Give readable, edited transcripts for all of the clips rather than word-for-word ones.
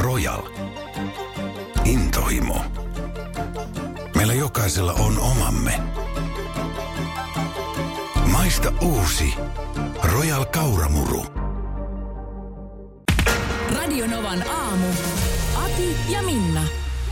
Royal. Intohimo. Meillä jokaisella on omamme. Maista uusi. Royal Kauramuru. Radionovan aamu. Ati ja Minna.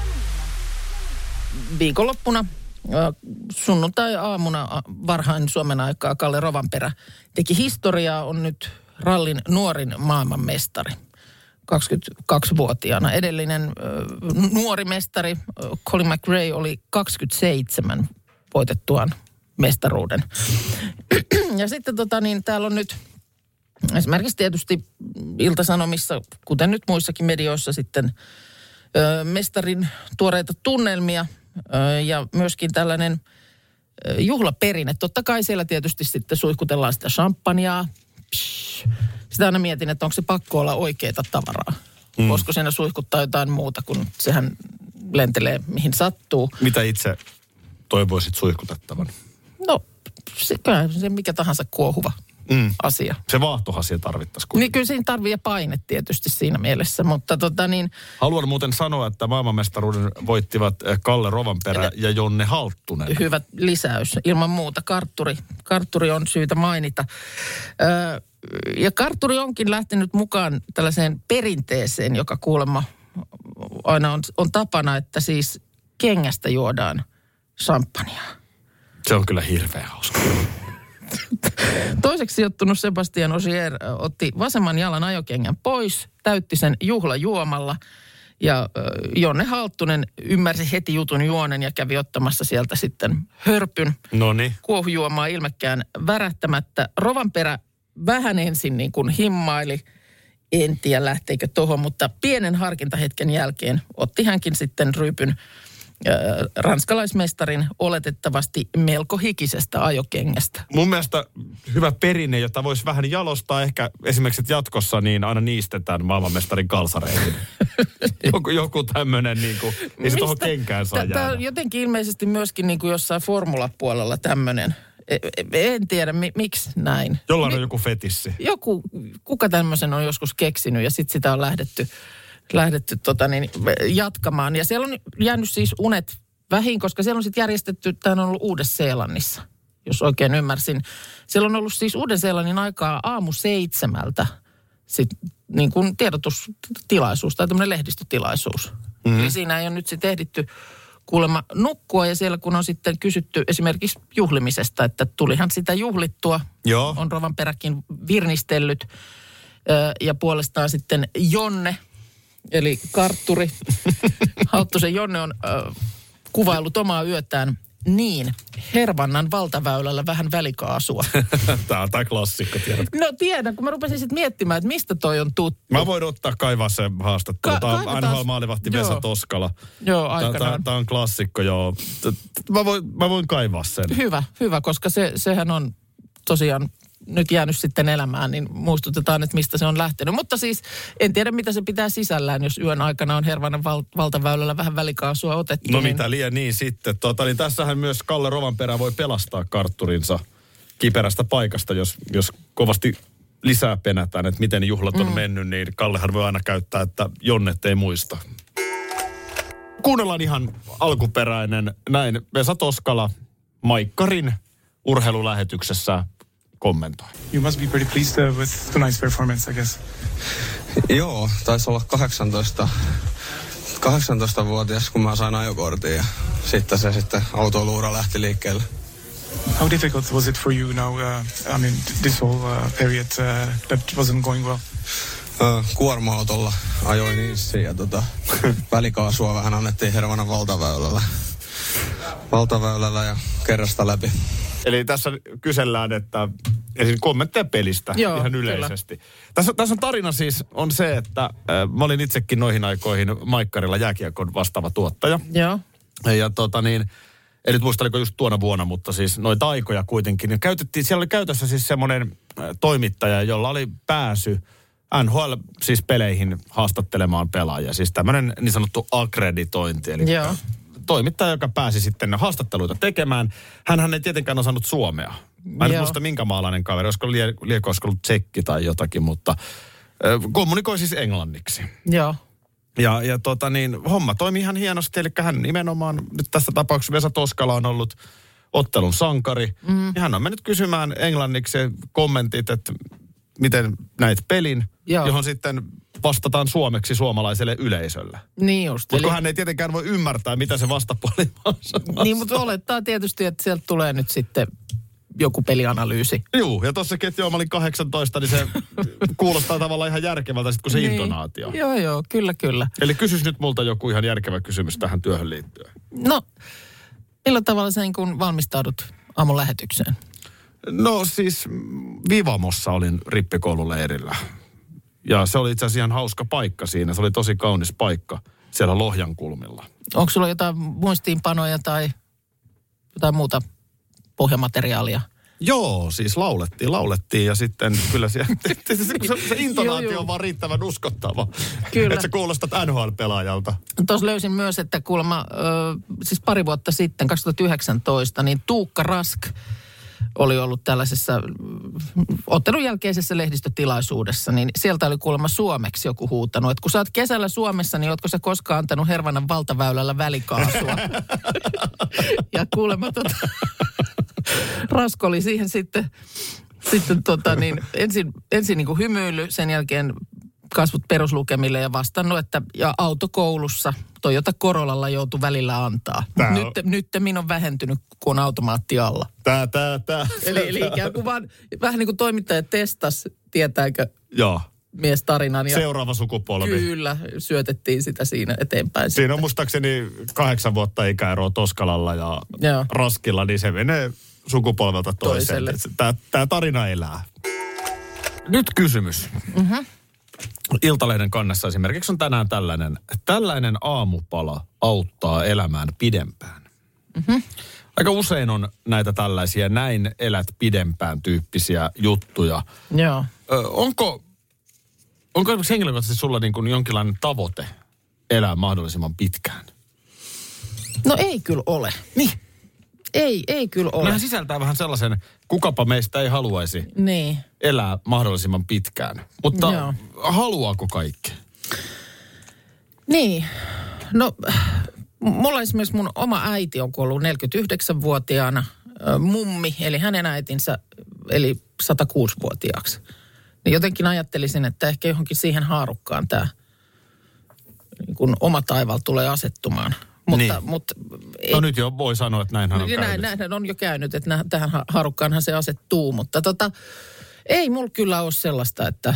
Viikonloppuna sunnuntai-aamuna varhain Suomen aikaa Kalle Rovanperä teki historiaa, on nyt rallin nuorin maailmanmestari. 22-vuotiaana. Edellinen nuori mestari Colin McRae oli 27 voitettuaan mestaruuden. Ja sitten täällä on nyt esimerkiksi tietysti Ilta-Sanomissa, kuten nyt muissakin medioissa sitten mestarin tuoreita tunnelmia ja myöskin tällainen juhlaperinne. Totta kai siellä tietysti sitten suihkutellaan sitä champagnea. Sitä aina mietin, että onko se pakko olla oikeaa tavaraa. Voisiko siinä suihkuttaa jotain muuta, kun sehän lentelee mihin sattuu. Mitä itse toivoisit suihkutettavan? No, se mikä tahansa kuohuva asia. Se vaahtoasia tarvittaisiin. Niin kyllä siinä tarvii ja paine tietysti siinä mielessä, mutta Haluan muuten sanoa, että maailmanmestaruuden voittivat Kalle Rovanperä ja Jonne Halttunen. Hyvä lisäys. Ilman muuta kartturi on syytä mainita. Ja kartturi onkin lähtenyt mukaan tällaiseen perinteeseen, joka kuulemma aina on tapana, että siis kengästä juodaan champagnea. Se on kyllä hirveän hauska. Toiseksi sijoittunut Sebastian Ogier otti vasemman jalan ajokengän pois, täytti sen juhlajuomalla ja Jonne Halttunen ymmärsi heti jutun juonen ja kävi ottamassa sieltä sitten hörpyn. Noniin. Kuohujuomaa ilmekkään värähtämättä. Rovanperä vähän ensin niin kuin himmaili, en tiedä lähteekö tohon, mutta pienen harkintahetken jälkeen otti hänkin sitten ryypyn ranskalaismestarin oletettavasti melko hikisestä ajokengästä. Mun mielestä hyvä perinne, jota voisi vähän jalostaa ehkä esimerkiksi jatkossa, niin aina niistetään maailmanmestarin kalsareihin. joku tämmöinen, niin kuin, ei se tuohon kenkään saa jäädä. Tämä on jotenkin ilmeisesti myöskin niin kuin jossain formulapuolella tämmöinen. En tiedä, miksi näin. Jollain on joku fetissi. Kuka tämmöisen on joskus keksinyt ja sitten sitä on lähdetty jatkamaan. Ja siellä on jäänyt siis unet vähin, koska siellä on sitten järjestetty, tämä on ollut Uudessa-Seelannissa, jos oikein ymmärsin. Siellä on ollut siis Uuden-Seelannin aikaa 6:00 sitten niin kuin tiedotustilaisuus tai tämmöinen lehdistötilaisuus. Eli siinä ei ole nyt sitten ehditty kuulemma nukkua ja siellä kun on sitten kysytty esimerkiksi juhlimisesta, että tulihan sitä juhlittua. Joo. On Rovanperäkin virnistellyt ja puolestaan sitten Jonne, eli kartturi. Halttusen Jonne on kuvaillut omaa yötään niin, Hervannan valtaväylällä vähän välikaasua. Tämä on klassikko, tiedätkö? No tiedän, kun mä rupesin sitten miettimään, että mistä toi on tuttu. Mä voin kaivaa sen haastattelu. Tämä on NHL-maalivahti Vesa Toskala. Joo, aikanaan. Tämä on klassikko, joo. Mä voin kaivaa sen. Hyvä, koska sehän on tosiaan nyt jäänyt sitten elämään, niin muistutetaan, että mistä se on lähtenyt. Mutta siis en tiedä, mitä se pitää sisällään, jos yön aikana on Hervannan valtaväylällä vähän välikaasua otettu. No mitä liian niin sitten. Niin tässähän myös Kalle Rovanperä voi pelastaa kartturinsa kiperästä paikasta, jos kovasti lisää penätään, että miten juhlat on mennyt, niin Kallehan voi aina käyttää, että Jonnet ei muista. Kuunnellaan ihan alkuperäinen näin Vesa Toskala Maikkarin urheilulähetyksessä kommentoi. You must be pretty pleased with tonight's performance, I guess. Joo, taisi olla 18-vuotias, kun mä sain ajokortin ja sitten autoiluura lähti liikkeelle. How difficult was it for you now, this whole period that wasn't going well? Kuorma-autolla ajoin niissä ja välikaasua vähän annettiin Hervannan valtaväylällä ja kerrasta läpi. Eli tässä kysellään, että esim. Kommentteja pelistä. Joo, ihan yleisesti. Tässä on tarina siis on se, että mä olin itsekin noihin aikoihin Maikkarilla jääkiekon vastaava tuottaja. Joo. Ja en nyt muista, oliko just tuona vuonna, mutta siis noita aikoja kuitenkin. Niin siellä oli käytössä siis semmoinen toimittaja, jolla oli pääsy NHL siis peleihin haastattelemaan pelaajia. Siis tämmöinen niin sanottu akkreditointi. Eli joo. Toimittaja, joka pääsi sitten haastatteluita tekemään. Hänhän ei tietenkään osannut suomea. Mä en muista minkä maalainen kaveri, olisiko ollut tsekki tai jotakin, mutta kommunikoi siis englanniksi. Joo. Ja homma toimi ihan hienosti, eli hän nimenomaan, nyt tässä tapauksessa Vesa Toskala on ollut ottelun sankari. Ja hän on mennyt kysymään englanniksi kommentit, että miten näit pelin, johon sitten vastataan suomeksi suomalaiselle yleisölle. Niin just. Mutta hän ei tietenkään voi ymmärtää, mitä se vastapuoli on. Niin, mutta olettaa tietysti, että sieltä tulee nyt sitten joku pelianalyysi. Joo, ja tossakin, että mä olin 18, niin se kuulostaa tavallaan ihan järkevältä sitten, kun se intonaatio. Joo, kyllä. Eli kysys nyt multa joku ihan järkevä kysymys tähän työhön liittyen. No, millä tavalla sä kun valmistaudut aamun lähetykseen? No siis Vivamossa olin rippikoululeirillä. Ja se oli itse asiassa ihan hauska paikka siinä. Se oli tosi kaunis paikka siellä Lohjankulmilla. Onko sulla jotain muistiinpanoja tai jotain muuta pohjamateriaalia? Joo, siis laulettiin ja sitten kyllä se intonaatio on vaan riittävän uskottava. Kyllä. Että sä kuulostat NHL-pelaajalta. Tuossa löysin myös, että kuulemma siis pari vuotta sitten, 2019, niin Tuukka Rask oli ollut tällaisessa ottelun jälkeisessä lehdistötilaisuudessa, niin sieltä oli kuulemma suomeksi joku huutanut, että kun sä oot kesällä Suomessa, niin ootko sä koskaan antanut Hervannan valtaväylällä välikaasua? Ja kuulemma Rasko oli siihen sitten ensin niin kuin hymyily, sen jälkeen kasvut peruslukemille ja vastannut, että ja autokoulussa Toyota Corollalla joutui välillä antaa. Nyt minun on vähentynyt, kun on automaatti alla. Tää. Eli ikään kuin vaan vähän niin kuin toimittaja testas, tietääkö mies tarinan. Ja seuraava sukupolvi. Kyllä, syötettiin sitä siinä eteenpäin. Siinä on muistaakseni 8 vuotta ikäeroa Toskalalla ja Raskilla, niin se menee sukupolvelta toiselle. Tämä tarina elää. Nyt kysymys. Iltalehden kannessa esimerkiksi on tänään tällainen aamupala auttaa elämään pidempään. Aika usein on näitä tällaisia näin elät pidempään tyyppisiä juttuja. Joo. Onko esimerkiksi henkilökohtaisesti sulla niin kuin jonkinlainen tavoite elää mahdollisimman pitkään? No ei kyllä ole. Niin. Ei kyllä ole. Nehän sisältää vähän sellaisen, kukapa meistä ei haluaisi elää mahdollisimman pitkään. Mutta haluaako kaikki? Niin. No, mulla esimerkiksi mun oma äiti on kuollut 49-vuotiaana. Mummi, eli hänen äitinsä, eli 106-vuotiaaksi. Niin jotenkin ajattelisin, että ehkä johonkin siihen haarukkaan tämä niin kun oma taival tulee asettumaan. Mutta no nyt jo voi sanoa, että näinhän on käynyt. Näinhän on jo käynyt, että tähän harukkaanhan se asettuu, mutta ei mulla kyllä ole sellaista, että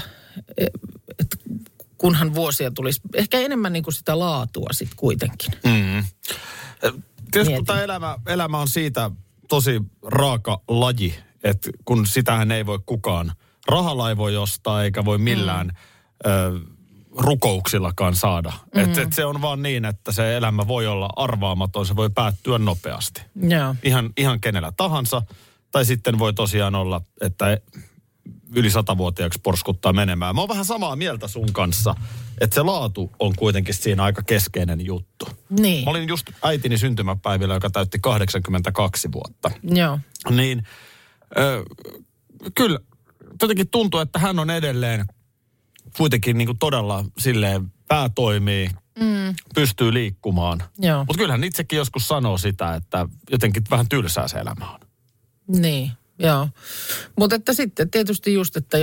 kunhan vuosia tulisi, ehkä enemmän niin kuin sitä laatua sitten kuitenkin. Tietysti kun tämä elämä on siitä tosi raaka laji, että kun sitähän ei voi kukaan, rahalla ei voi ostaa eikä voi millään rukouksillakaan saada. Et se on vaan niin, että se elämä voi olla arvaamaton, se voi päättyä nopeasti. Joo. Ihan kenellä tahansa. Tai sitten voi tosiaan olla, että yli 100-vuotiaaksi porskuttaa menemään. Mä oon vähän samaa mieltä sun kanssa, että se laatu on kuitenkin siinä aika keskeinen juttu. Niin. Mä olin just äitini syntymäpäivillä, joka täytti 82 vuotta. Joo. Niin kyllä jotenkin tuntuu, että hän on edelleen kuitenkin niin kuin todella silleen pää toimii, pystyy liikkumaan. Mutta kyllähän itsekin joskus sanoo sitä, että jotenkin vähän tylsää se elämä on. Niin, joo. Mutta että sitten tietysti just, että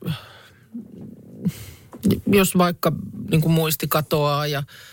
jos vaikka niin kuin muisti katoaa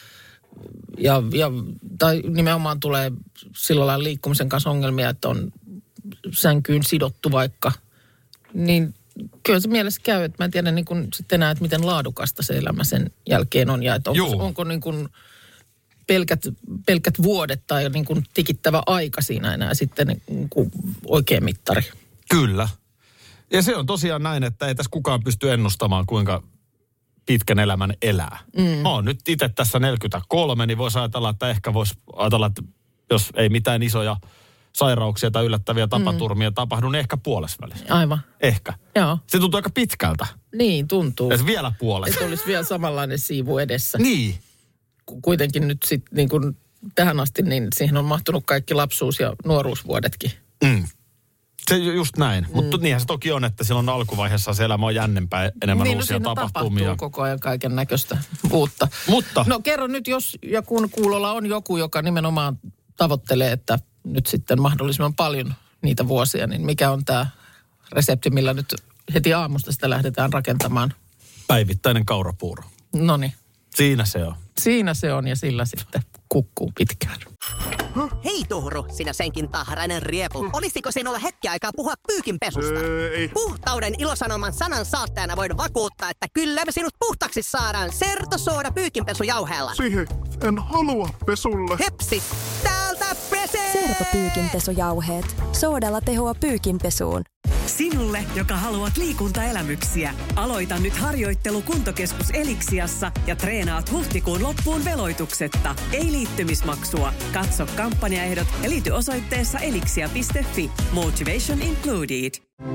tai nimenomaan tulee sillä lailla liikkumisen kanssa ongelmia, että on sänkyyn sidottu vaikka, niin kyllä se mielessä käy, että mä en tiedä niin kuin sitten enää, että miten laadukasta se elämä sen jälkeen on. Ja että onko niin kuin pelkät vuodet tai niin kuin tikittävä aika siinä enää sitten niin kuin oikea mittari. Kyllä. Ja se on tosiaan näin, että ei tässä kukaan pysty ennustamaan, kuinka pitkän elämän elää. Mä oon nyt itse tässä 43, niin voisi ajatella, että ehkä voisi ajatella, että jos ei mitään isoja sairauksia tai yllättäviä tapaturmia tapahdu, niin ehkä puolesvälissä. Aivan. Ehkä. Joo. Se tuntuu aika pitkältä. Niin, tuntuu. Et vielä puolessa. Että olisi vielä samanlainen siivu edessä. Niin. Kuitenkin nyt sitten niin kuin tähän asti, niin siihen on mahtunut kaikki lapsuus- ja nuoruusvuodetkin. Se just näin. Mutta niinhän se toki on, että silloin alkuvaiheessa se elämä on jännempää, enemmän niin, uusia tapahtumia. Tapahtuu koko ajan kaiken näköistä uutta. Mutta. No kerro nyt, jos ja kun kuulolla on joku, joka nimenomaan tavoittelee, että nyt sitten mahdollisimman paljon niitä vuosia, niin mikä on tämä resepti, millä nyt heti aamusta sitä lähdetään rakentamaan? Päivittäinen kaurapuuro. Noniin. Siinä se on. Siinä se on ja sillä sitten kukkuu pitkään. Hei Tuhru, sinä senkin tahrainen riepu. Olisiko sinulla hetki aikaa puhua pyykinpesusta? Ei. Puhtauden ilosanoman sanan saattajana voin vakuuttaa, että kyllä me sinut puhtaaksi saadaan Certosoda pyykinpesujauheella. Siihen en halua pesulle. Hepsi, täältä pesee! Certo-pyykinpesujauheet. Soodalla tehoa pyykinpesuun. Sinulle, joka haluat liikuntaelämyksiä, aloita nyt harjoittelu Kuntokeskus Eliksiassa ja treenaat huhtikuun loppuun veloituksetta. Ei liittymismaksua. Katso kampanjaehdot ja liity osoitteessa elixia.fi. Motivation included.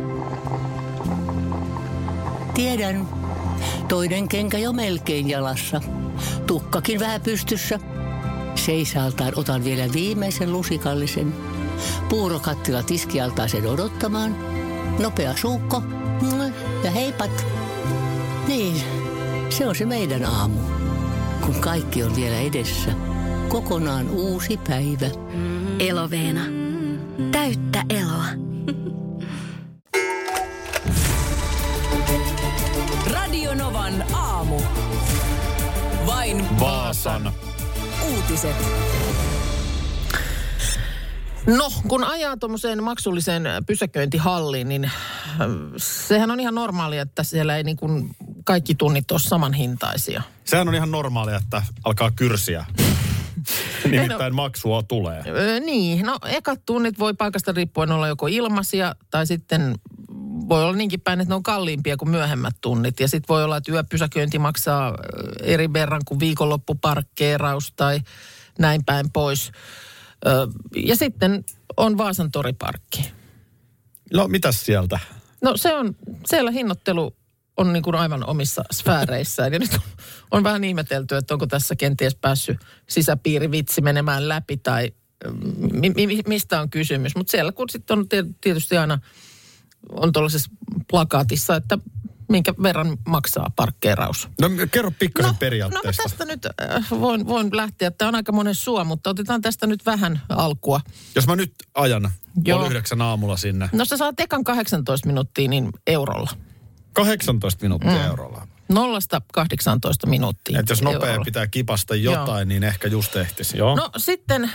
Tiedän. Toinen kenkä jo melkein jalassa. Tukkakin vähän pystyssä. Seisaltaan otan vielä viimeisen lusikallisen. Puurokattila tiskialtaaseen odottamaan. Nopea suukko. Ja heipat. Niin, se on se meidän aamu. Kun kaikki on vielä edessä. Kokonaan uusi päivä. Eloveena. Täyttä eloa. Radio Novan aamu. Vain Vaasan uutiset. No, kun ajaa tuommoiseen maksulliseen pysäköintihalliin, niin sehän on ihan normaalia, että siellä ei niin kuin kaikki tunnit ole samanhintaisia. Sehän on ihan normaalia, että alkaa kyrsiä. Nimittäin maksua tulee. Niin, no ekat tunnit voi paikasta riippuen olla joko ilmaisia tai sitten voi olla niinkin päin, että ne on kalliimpia kuin myöhemmät tunnit. Ja sitten voi olla, että yöpysäköinti maksaa eri verran kuin viikonloppuparkkeeraus tai näin päin pois. Ja sitten on Vaasan toriparkki. No, mitäs sieltä? No siellä hinnoittelu on niin kuin aivan omissa sfääreissään. Ja nyt on vähän ihmetelty, että onko tässä kenties päässyt sisäpiirivitsi menemään läpi tai mistä on kysymys. Mutta siellä kun sitten on tietysti aina on tuollaisessa plakaatissa, että minkä verran maksaa parkkeeraus. No kerro pikkasen periaatteesta. No tästä nyt voin lähteä. Tämä on aika monen sua, mutta otetaan tästä nyt vähän alkua. Jos mä nyt ajan 8:30 aamulla sinne. No sä saat ekan 18 minuuttia niin eurolla. 18 minuuttia eurolla. 0-18 minuuttia. Että jos nopea eurolla. Pitää kipasta jotain, niin ehkä just ehtisi. Joo. No sitten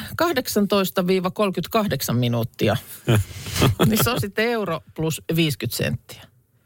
18-38 minuuttia. Niin se on sitten euro plus 50 senttiä.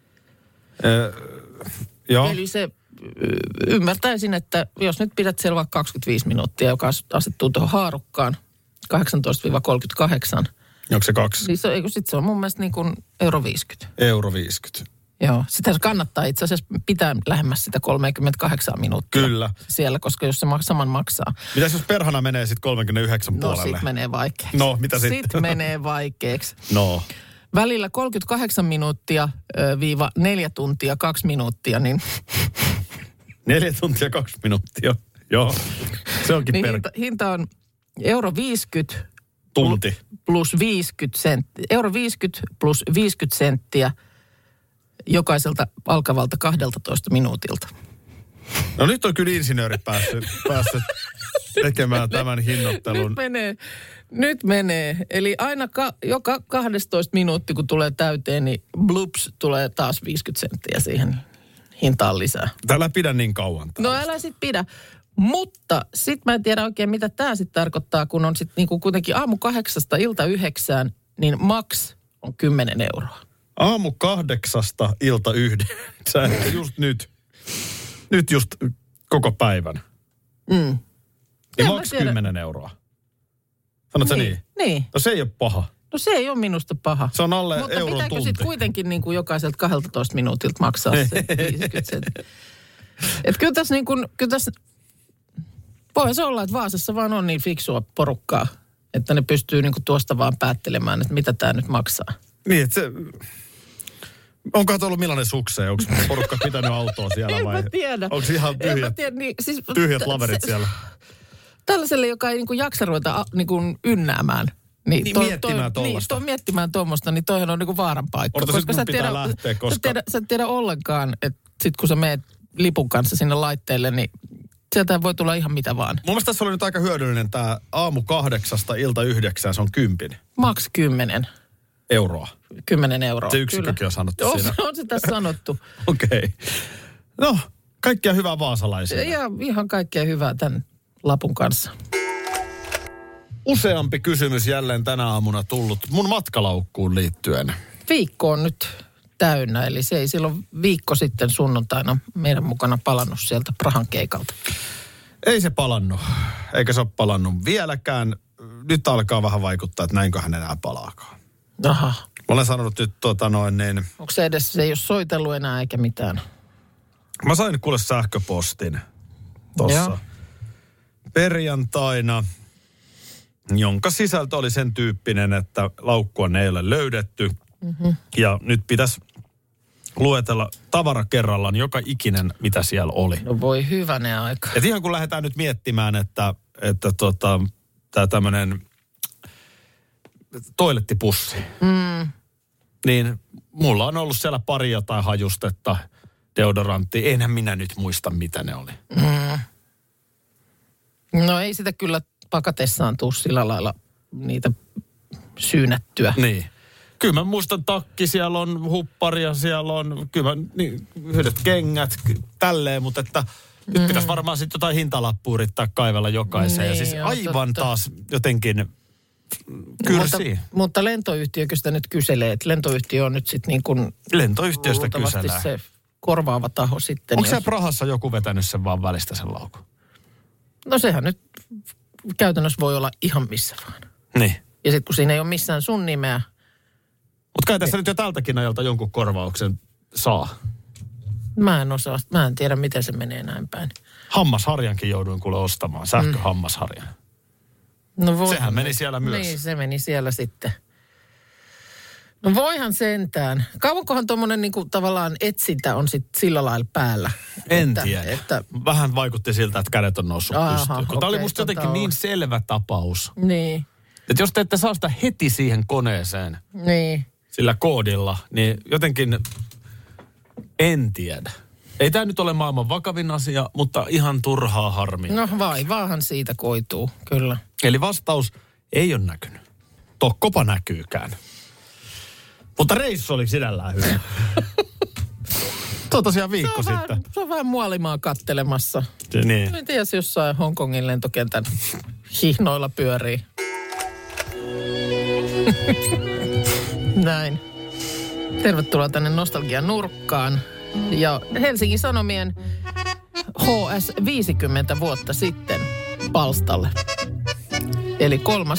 Joo. Eli se ymmärtäisin, että jos nyt pidät siellä vaikka 25 minuuttia, joka asettuu tuohon haarukkaan 18-38. Onko se 2? Niin sitten se on mun mielestä niin kuin euro 50. Euro 50. Joo, sitä kannattaa itse asiassa pitää lähemmäs sitä 38 minuuttia. Kyllä. Siellä, koska jos se saman maksaa. Mitäs jos perhana menee sitten 39 puolelle? No sit menee vaikeaksi. No, mitä sitten? Sitten menee vaikeaksi. No. Välillä 38 minuuttia viiva 4 tuntia 2 minuuttia, niin 4 tuntia 2 minuuttia. Joo, se onkin niin hinta on euro 50 tunti plus 50 senttiä. Euro 50 plus 50 senttiä jokaiselta alkavalta 12 minuutilta. No nyt on kyllä insinööri päässyt tekemään tämän hinnoittelun. Nyt menee. Eli aina joka 12 minuuttia, kun tulee täyteen, niin blups tulee taas 50 senttiä siihen hintaan lisää. Älä pidä niin kauan. No älä sit pidä. Mutta sit mä en tiedä oikein, mitä tää sit tarkoittaa, kun on sit niinku kuitenkin aamu 8 ilta 9, niin maks on 10 euroa. Aamu 8 ilta 9. Just nyt. Nyt just koko päivän. Mm. Niin maks 10 euroa. Sanotko niin? Niin. No se ei ole paha. No se ei ole minusta paha. Se on alle mutta euron tunti. Mutta pitääkö sitten kuitenkin niin kuin jokaiselta 12 minuutilta maksaa se 50 senttiä? Että kyllä tässä niin kuin, voihan se olla, että Vaasassa vaan on niin fiksua porukkaa, että ne pystyy niin kuin tuosta vaan päättelemään, että mitä tämä nyt maksaa. Niin, että se... Onkohan ollut millainen sukseen? Onko porukka pitänyt autoa siellä vai? En mä tiedä. Onko ihan tyhjät laverit siellä? Tällaiselle, joka ei niin kuin jaksa ruveta niin kuin ynnäämään, Niin, miettimään tollaista. Miettimään tuommoista, niin toihan on niinku vaaran paikka. Koska sä et tiedä ollenkaan, että sit kun sä meet lipun kanssa sinne laitteelle, niin sieltä voi tulla ihan mitä vaan. Mun mielestä tässä oli nyt aika hyödyllinen tämä aamu 8 ilta 9, se on 10. Maks 10. Euroa. 10 euroa. Se yksikkökin on sanottu siinä. On se tässä sanottu. Okei. No, kaikkia hyvää vaasalaisia. Ja ihan kaikkea hyvää tämän lapun kanssa. Useampi kysymys jälleen tänä aamuna tullut mun matkalaukkuun liittyen. Viikko on nyt täynnä, eli se ei silloin viikko sitten sunnuntaina meidän mukana palannut sieltä Prahan keikalta. Ei se palannut, eikä se ole palannut vieläkään. Nyt alkaa vähän vaikuttaa, että näinköhän enää palaakaan. Aha. Mä olen sanonut nyt Onko se edes, se ei ole soitellut enää eikä mitään? Mä sain kuule sähköpostin tossa perjantaina, jonka sisältö oli sen tyyppinen, että laukkua ei ole löydetty. Mm-hmm. Ja nyt pitäisi luetella tavara kerrallaan joka ikinen, mitä siellä oli. No voi hyvänen aika. Et ihan kun lähdetään nyt miettimään, että tämä tämmöinen toilettipussi, niin mulla on ollut siellä pari jotain hajustetta, deodoranttia. Enhän minä nyt muista, mitä ne oli. No ei sitä kyllä pakatessaan tuu sillä lailla niitä syynättyä. Niin. Kyllä mä muistan takki, siellä on hupparia, siellä on kyllä yhdet kengät, tälleen, mutta että nyt pitäisi varmaan sitten jotain hintalappua yrittää kaivella jokaiseen. Niin, ja siis aivan taas jotenkin kyrsii. Mutta lentoyhtiökö sitä nyt kyselee, että lentoyhtiö on nyt sitten niin kuin lentoyhtiöstä kyselee. Se korvaava taho sitten. Onko se Prahassa joku vetänyt sen vaan välistä sen laukun? No sehän nyt käytännössä voi olla ihan missä vaan. Niin. Ja sitten kun siinä ei ole missään sun nimeä. Mutta kai tässä nyt jo tältäkin ajalta jonkun korvauksen saa. Mä en tiedä, miten se menee näin päin. Hammasharjankin jouduin kuule ostamaan, sähköhammasharjan. No sehän meni siellä myös. Niin, se meni siellä sitten. No voihan sentään. Kauankohan tuommoinen niinku tavallaan etsintä on sitten sillä lailla päällä? En tiedä. Vähän vaikutti siltä, että kädet on noussut pystyyn. Tämä oli musta jotenkin niin selvä tapaus. Niin. Että jos te ette saa sitä heti siihen koneeseen sillä koodilla, niin jotenkin en tiedä. Ei tämä nyt ole maailman vakavin asia, mutta ihan turhaa harmia. No vaivaahan siitä koituu, kyllä. Eli vastaus ei ole näkynyt. Tokkopa näkyykään. Mutta reissu oli sinällään hyvä. Tuo tosiaan viikko sitten. Se on vähän muolimaa kattelemassa. Niin. En tiedä, jos jossain Hongkongin lentokentän hihnoilla pyörii. Näin. Tervetuloa tänne Nostalgian nurkkaan. Ja Helsingin Sanomien HS 50 vuotta sitten palstalle. Eli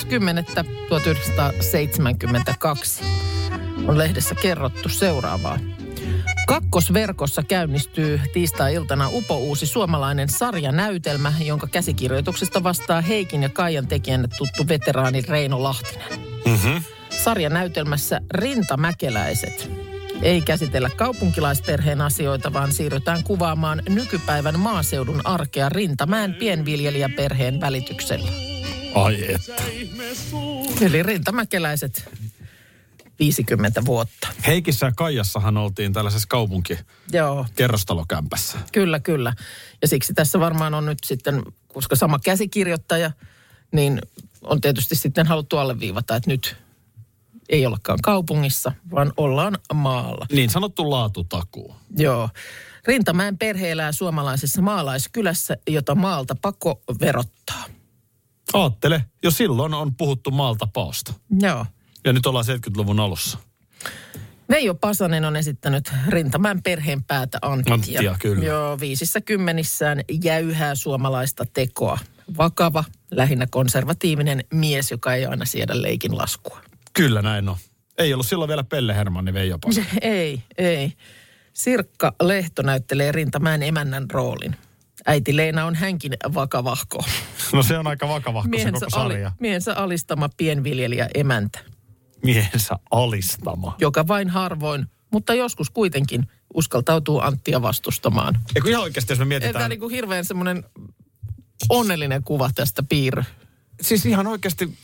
30.1972 on lehdessä kerrottu seuraavaa. Kakkosverkossa käynnistyy tiistai-iltana upouusi suomalainen sarjanäytelmä, jonka käsikirjoituksesta vastaa Heikin ja Kaijan tekijänne tuttu veteraani Reino Lahtinen. Mm-hmm. Sarjanäytelmässä Rintamäkeläiset ei käsitellä kaupunkilaisperheen asioita, vaan siirrytään kuvaamaan nykypäivän maaseudun arkea Rintamäen pienviljelijäperheen välityksellä. Ai että. Eli Rintamäkeläiset 50 vuotta. Heikissä ja Kaijassahan oltiin tällaisessa kerrostalokämpässä. Kyllä, kyllä. Ja siksi tässä varmaan on nyt sitten, koska sama käsikirjoittaja, niin on tietysti sitten haluttu alleviivata, että nyt ei ollakaan kaupungissa, vaan ollaan maalla. Niin sanottu laatutakuu. Joo. Rintamäen perhe elää suomalaisessa maalaiskylässä, jota maalta pakko verottaa. Aattele, jo silloin on puhuttu maalta paosta. Joo. Ja nyt ollaan 70-luvun alussa. Veijo Pasanen on esittänyt Rintamäen perheen päätä Anttia. Anttia, kyllä. Joo, 50 jäyhää suomalaista tekoa. Vakava, lähinnä konservatiivinen mies, joka ei aina siedä leikin laskua. Kyllä näin on. Ei ollut silloin vielä Pelle Hermanni Veijo Pasanen. Ei. Sirkka Lehto näyttelee Rintamäen emännän roolin. Äiti Leena on hänkin vakavahko. No se on aika vakavahko se koko sarja. Miehensä alistama pienviljelijä emäntä. Miehensä alistama. Joka vain harvoin, mutta joskus kuitenkin uskaltautuu Anttia vastustamaan. Ja kun ihan oikeasti, jos me mietitään... Tämä niin kuin hirveän semmoinen onnellinen kuva tästä piirry. Siis ihan oikeasti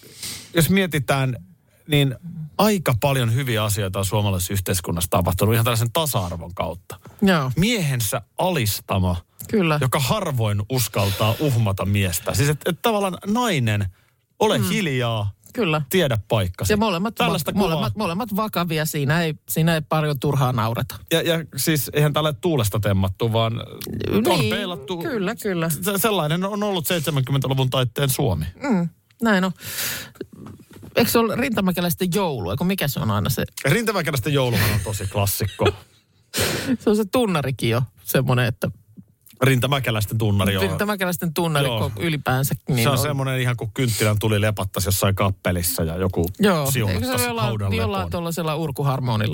jos mietitään, niin aika paljon hyviä asioita on suomalaisessa yhteiskunnassa tapahtunut ihan tällaisen tasa-arvon kautta. Joo. Miehensä alistama, Kyllä. joka harvoin uskaltaa uhmata miestä. Siis että tavallaan nainen, ole hiljaa, Kyllä. tiedä paikkasi. Ja molemmat vakavia, siinä ei paljon turhaa naureta. Ja siis eihän tällä tuulesta temmattu, vaan on peilattu. Kyllä. Sellainen on ollut 70-luvun taitteen Suomi. Näin on. Eikö se ole rintamäkeläisten joulu? Eikö mikä se on aina se? Rintamäkeläisten jouluhan on tosi klassikko. Se on se tunnarikin jo semmoinen, että... Rintamäkeläisten tunnari on. Rintamäkeläisten tunnari ylipäänsä. Niin se on semmoinen ihan kuin kynttilän tuli lepattaisi jossain kappelissa ja joku siunattaisi haudan lepoon. Jollain tuollaisella urkuharmonilla.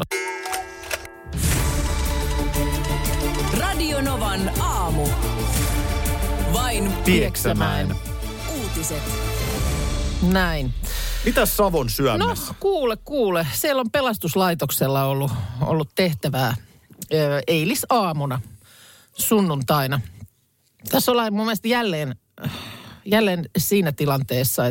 Radio Novan aamu. Vain Pieksämäen uutiset. Näin. Mitäs Savon Syömessä? No kuule. Siellä on pelastuslaitoksella ollut tehtävää eilisaamuna, sunnuntaina. Tässä ollaan mun mielestä jälleen siinä tilanteessa,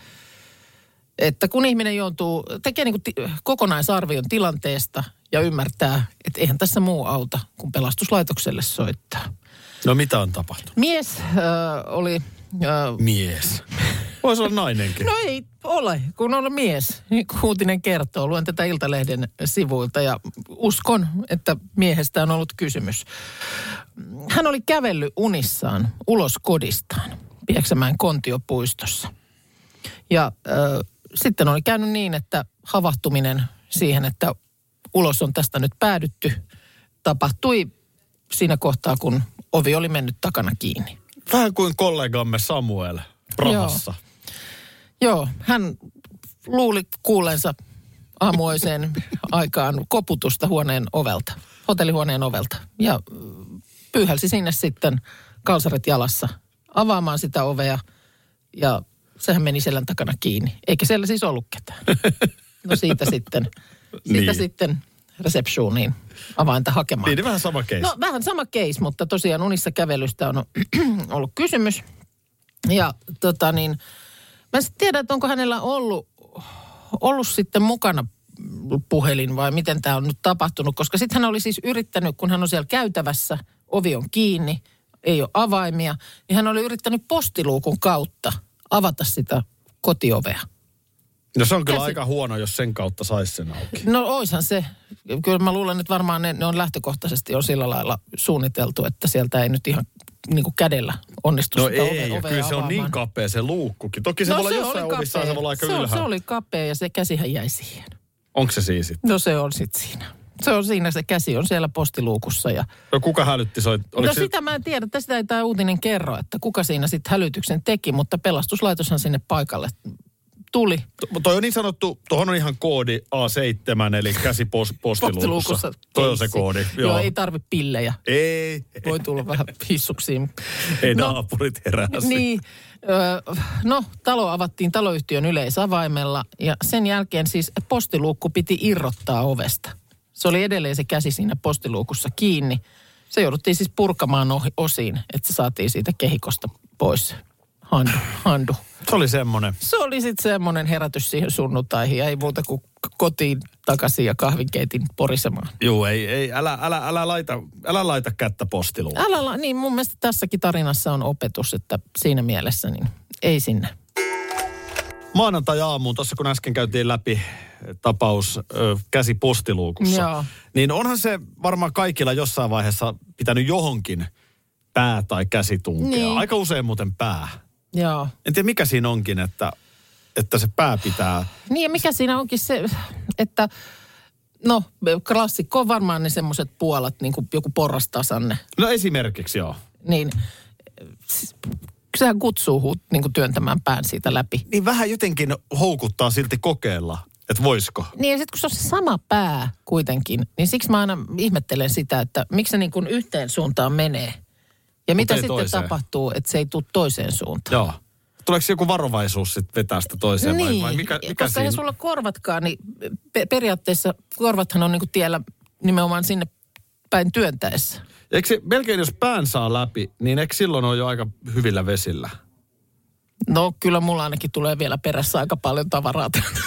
että kun ihminen joutuu tekemään niin kokonaisarvion tilanteesta ja ymmärtää, että eihän tässä muu auta, kun pelastuslaitokselle soittaa. No mitä on tapahtunut? Mies oli... Mies. Voisi olla nainenkin. No ei ole, kun on mies. Niin kuin uutinen kertoo. Luen tätä Iltalehden sivuilta ja uskon, että miehestä on ollut kysymys. Hän oli kävellyt unissaan ulos kodistaan Pieksämäen Kontiopuistossa. Ja sitten oli käynyt niin, että havahtuminen siihen, että ulos on tästä nyt päädytty, tapahtui siinä kohtaa, kun ovi oli mennyt takana kiinni. Vähän kuin kollegamme Samuel Prahassa. Joo, hän luuli kuulleensa aamuiseen aikaan koputusta hotellihuoneen ovelta. Ja pyyhälsi sinne sitten kalsarit jalassa avaamaan sitä ovea ja sehän meni selän takana kiinni. Eikä siellä siis ollut ketään. No siitä sitten reseptioniin avainta hakemaan. Niin, vähän sama case. No vähän sama case, mutta tosiaan unissa kävelystä on ollut kysymys. Ja mä en tiedä, että onko hänellä ollut sitten mukana puhelin vai miten tämä on nyt tapahtunut. Koska sitten hän oli siis yrittänyt, kun hän on siellä käytävässä, ovi on kiinni, ei ole avaimia, niin hän oli yrittänyt postiluukun kautta avata sitä kotiovea. No se on kyllä aika huono, jos sen kautta saisi sen auki. No oishan se. Kyllä mä luulen, että varmaan ne on lähtökohtaisesti on sillä lailla suunniteltu, että sieltä ei nyt ihan niin kuin kädellä onnistu sitä ovea ja kyllä se on niin kapea se luukkukin. Toki se voi olla jossain ovissa se voi olla aika ylhäällä. Se oli kapea ja se käsihän jäi siihen. Onko se siis sitten? No se on sitten siinä. Se on siinä, se käsi on siellä postiluukussa. No kuka hälytti? Sitä mä en tiedä, sitä ei tämä uutinen kerro, että kuka siinä sitten hälytyksen teki, mutta pelastuslaitoshan sinne paikalle tuli. Toi on niin sanottu, tuohon on ihan koodi A7, eli käsi postiluukussa. Toi on se koodi. Joo, ei tarvitse pillejä. Ei. Voi tulla vähän hissuksiin. Ei naapurit heräsi. Niin, talo avattiin taloyhtiön yleisavaimella ja sen jälkeen siis postiluukku piti irrottaa ovesta. Se oli edelleen se käsi siinä postiluukussa kiinni. Se jouduttiin siis purkamaan osiin, että se saatiin siitä kehikosta pois. Handu. Se oli semmoinen. Se oli sitten semmoinen herätys siihen sunnuntaihin. Ei muuta kuin kotiin takaisin ja kahvinkeitin porisemaan. Joo, älä laita kättä postiluun. Niin mun mielestä tässäkin tarinassa on opetus, että siinä mielessä niin ei sinne. Maanantai-aamuun, tuossa kun äsken käytiin läpi tapaus käsi postiluukussa, Joo. niin onhan se varmaan kaikilla jossain vaiheessa pitänyt johonkin pää tai käsi tunkea. Niin. Aika usein muuten pää. Joo. En tiedä mikä siinä onkin, että se pää pitää. Niin ja mikä siinä onkin se, että klassikko on varmaan ne semmoiset puolat, niin kuin joku porrastasanne. No esimerkiksi joo. Niin sehän kutsuu niin kuin työntämään pään siitä läpi. Niin vähän jotenkin houkuttaa silti kokeilla, että voisiko. Niin ja sitten kun se on se sama pää kuitenkin, niin siksi mä aina ihmettelen sitä, että miksi se niin kuin yhteen suuntaan menee. Ja mitä sitten toiseen tapahtuu, että se ei tule toiseen suuntaan. Joo. Tuleeko joku varovaisuus sitten vetää sitä toiseen niin, vai mikä koska siinä? ei sulla korvatkaan, niin periaatteessa korvathan on niin kuin tiellä nimenomaan sinne päin työntäessä. Eikö se melkein jos pään saa läpi, niin eikö silloin ole jo aika hyvillä vesillä? No kyllä mulla ainakin tulee vielä perässä aika paljon tavaraa.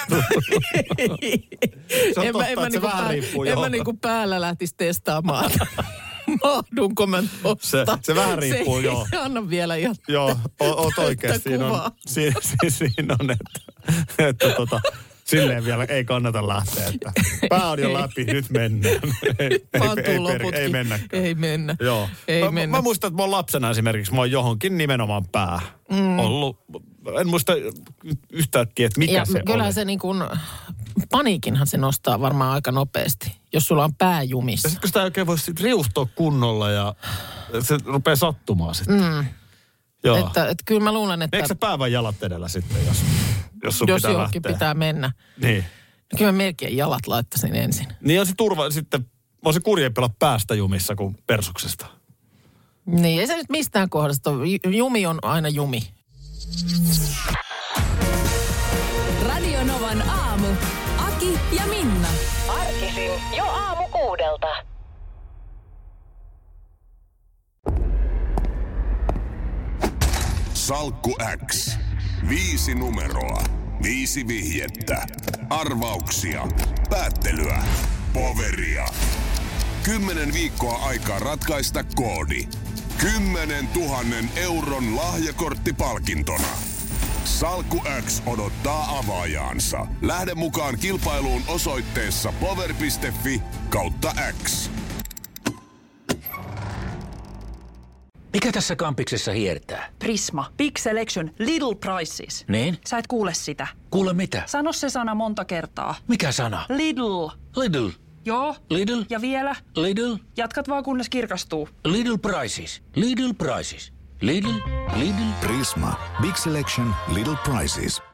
Se on totta, että se vähän riippuu. En mä niinku päällä lähtisi testaamaan. Mahdunko mä tosta? Se vähän riippuu, joo. Anna vielä ihan joo, oot oikein. Siinä on, että silleen vielä ei kannata lähteä. Että pää on jo läpi, nyt mennään. Ei mennäkään. Ei mennä. Joo. Mä muistan, että mä oon lapsena esimerkiksi, mä oon johonkin nimenomaan pää ollut. En muista yhtäkkiä, että mikä se kyllä oli. se niin kuin, paniikinhan se nostaa varmaan aika nopeasti, jos sulla on pää jumissa. Ja sitten kun sitä ei oikein voi riustoa kunnolla ja se rupeaa sattumaan sitten. Joo. Että kyllä mä luulen, että... Eikö se pää vai jalat edellä sitten, jos sun jos pitää johonkin lähteä? pitää mennä. Niin. No kyllä mä melkein jalat laittaisin ensin. Niin on se turva sitten, on se kurjempi olla päästä jumissa kuin persuksesta. Niin, ei se nyt mistään kohdasta ole. Jumi on aina jumi. Radio Novan aamu. Aki ja Minna. Arkisin jo aamu 6:00. Salkku X. 5 numeroa. 5 vihjettä. Arvauksia. Päättelyä. Poveria. 10 viikkoa aikaa ratkaista koodi. 10 000 euron lahjakorttipalkintona. Salkku X odottaa avaajaansa. Lähde mukaan kilpailuun osoitteessa power.fi/X. Mikä tässä kampiksessa hiertää? Prisma. Big Selection. Little Prices. Niin? Sä et kuule sitä. Kuule mitä? Sano se sana monta kertaa. Mikä sana? Lidl. Lidl. Joo. Lidl. Ja vielä. Lidl. Jatkat vaan kunnes kirkastuu. Lidl Prices. Lidl Prices. Lidl. Lidl. Prisma. Big Selection. Little Prices.